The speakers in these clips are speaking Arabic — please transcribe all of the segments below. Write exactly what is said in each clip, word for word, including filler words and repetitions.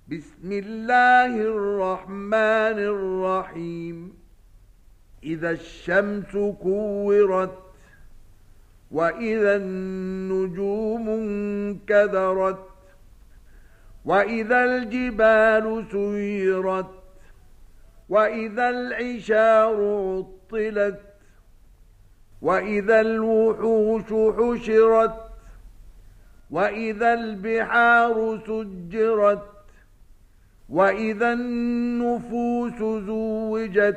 بسم الله الرحمن الرحيم إذا الشمس كورت وإذا النجوم انكدرت وإذا الجبال سيرت وإذا العشار عطلت وإذا الوحوش حشرت وإذا البحار سجرت وإذا النفوس زوجت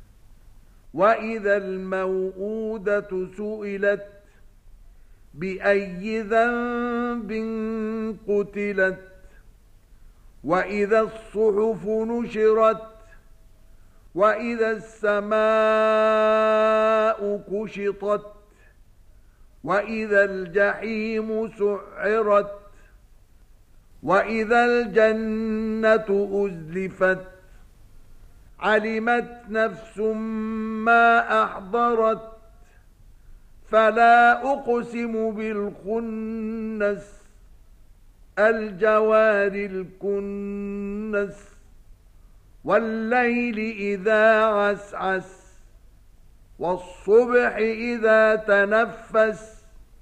وإذا الموءودة سئلت بأي ذنب قتلت وإذا الصحف نشرت وإذا السماء كشطت وإذا الجحيم سعرت وإذا الجنة أزلفت علمت نفس ما أحضرت فلا أقسم بالخنس الجوار الكنس والليل إذا عسعس والصبح إذا تنفس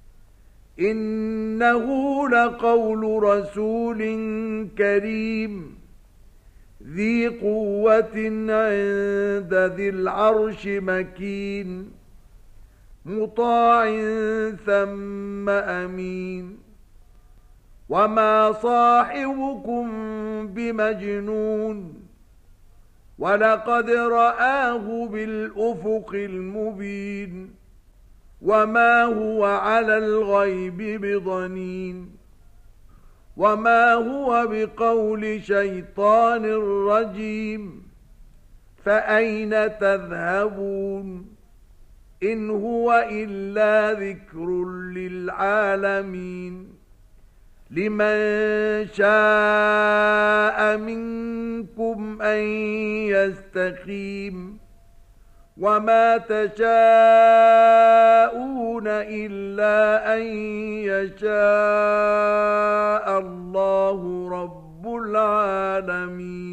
إنه لقول رسول كريم ذي قوة عند ذي العرش مكين مطاع ثم أمين وما صاحبكم بمجنون ولقد رآه بالأفق المبين وما هو على الغيب بضنين وما هو بقول شيطان رجيم فأين تذهبون إن هو إلا ذكر للعالمين لمن شاء منكم أن يستقيم وما تشاءون إلا أن يشاء الله رب العالمين.